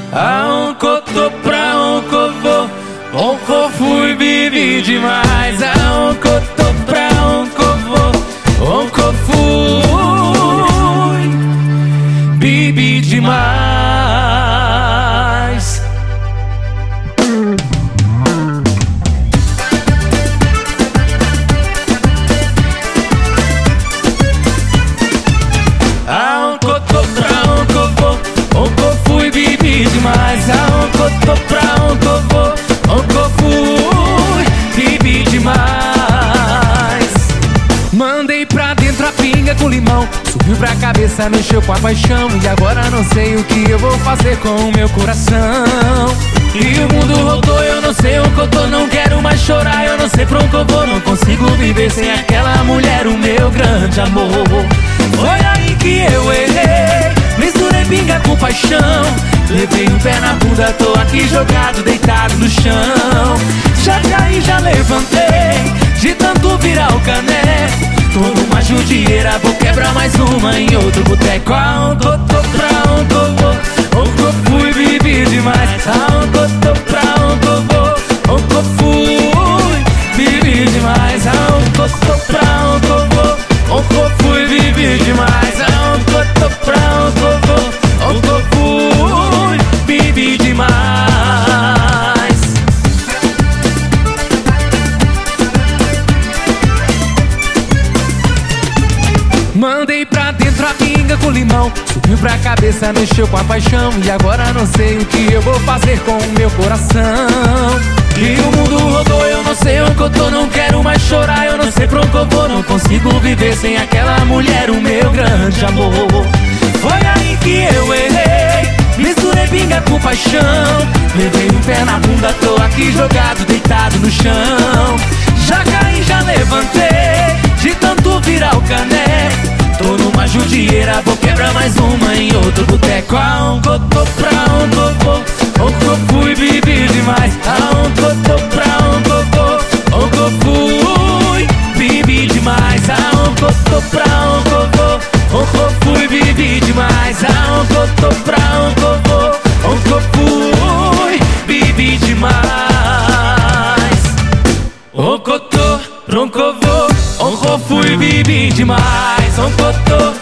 Aonde pra onde vou, onde fui, bebi demais. Aonde pra onde vou, onde fui, bebi demais. Aonde pra onde vou, onde fui, bebi demais. Aonde pra onde vou, onde fui, bebi demais. Mandei pra dentro a pinga com limão, subiu pra cabeça, mexeu com a paixão. E agora não sei o que eu vou fazer com o meu coração. E o mundo rodou, eu não sei onde eu tô, não quero mais chorar, eu não sei pra onde eu vou. Não consigo viver sem aquela mulher, o meu grande amor. Foi aí que eu errei, misturei pinga com paixão. Levei um pé na bunda, tô aqui jogado, deitado no chão. Já caí, já levantei, de tanto virar o caneco. Tô numa judieira, vou quebrar mais uma em outro boteco. Aonde eu tô, pra onde eu vou, onde eu fui, bebi demais. Aonde eu tô, pra onde eu vou, onde eu fui, bebi demais. Aonde eu tô, pra onde eu vou, onde eu fui, bebi demais. Aonde eu tô, pra onde eu vou, onde eu fui, bebi demais. Mandei pra dentro a pinga com limão, subiu pra cabeça, mexeu com a paixão. E agora não sei o que eu vou fazer com o meu coração. E o mundo rodou, eu não sei onde eu tô, não quero mais chorar, eu não sei pra onde eu vou. Não consigo viver sem aquela mulher, o meu grande amor. Foi aí que eu errei, misturei pinga com paixão. Levei um pé na bunda, tô aqui jogado, deitado no chão. Já caí, já levantei, de tanto virar o caneco. Tô numa judieira, vou quebrar mais uma em outro boteco. Aonde eu tô, pra onde eu vou, onde eu fui, bebi demais. Aonde eu tô, pra onde eu vou, onde eu fui, bebi demais. Aonde eu tô, pra onde eu vou, onde eu fui, bebi demais. Aonde eu tô, pra onde eu vou, onde eu fui, bebi demais. Onde eu tô, pra onde eu vou, onde eu fui, bebi demais. Onde eu tô,